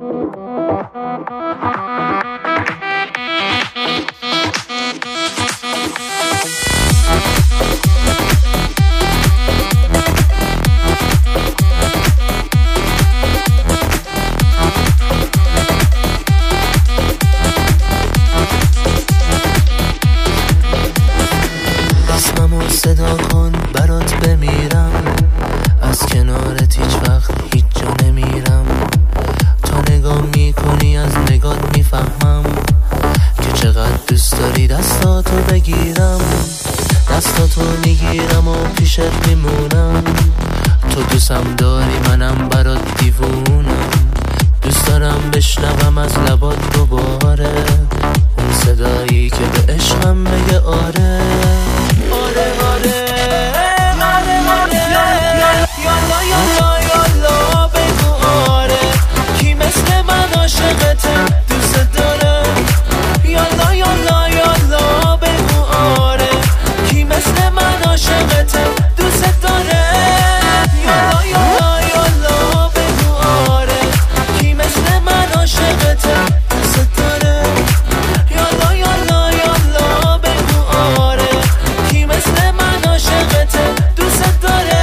صدا کن برات بمیرم، از کنارت هیچ وقت هیچ جا نمیرم. تا نگاه میکنی از نگات میفهمم که چقدر دوست داری دستاتو بگیرم. دستاتو میگیرم و پیشت میمونم. تو دوستم داری منم برات دیوونم. دوست دارم بشنوم از لبات دوباره اون صدایی که به عشقم بگه آره آره آره آره آره یالا یالا یالا بگو آره. کی مثل من عاشقته دوست داره. یالا یالا یالا بگو آره. کی مثل من عاشقته دوست داره. یالا یالا یالا بگو آره. کی مثل من عاشقته دوست داره. یالا یالا یالا بگو آره. کی مثل من عاشقته دوست داره.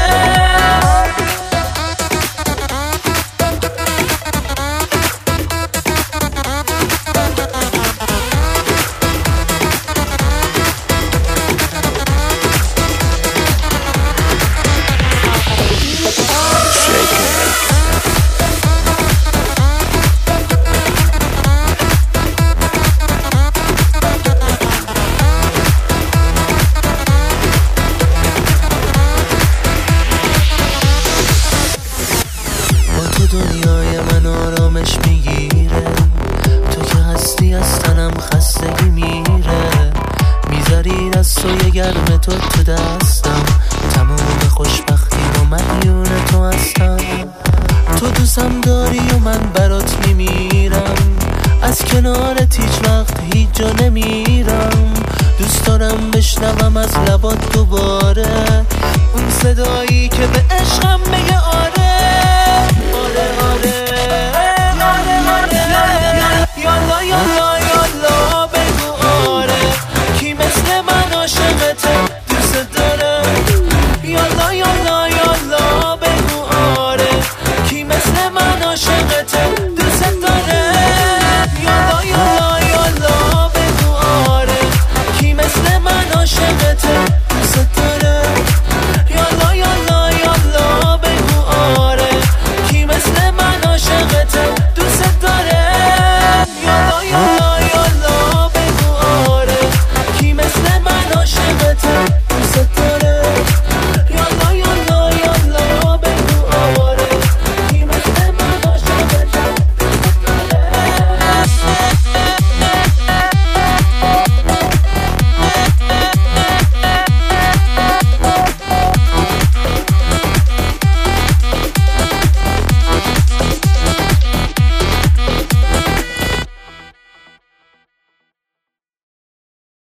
دنیای من آرامش میگیره. تو که هستی از تنم خستگی میره. میذاری دست و یه گرم تو دستم. تمام خوشبختی و مدیون تو هستم. تو دوستم داری و من برات میمیرم. از کنارت هیچ وقت هیچ جا نمیرم. دوست دارم بشنوم از لبات دوباره اون صدایی که به عشقم میگه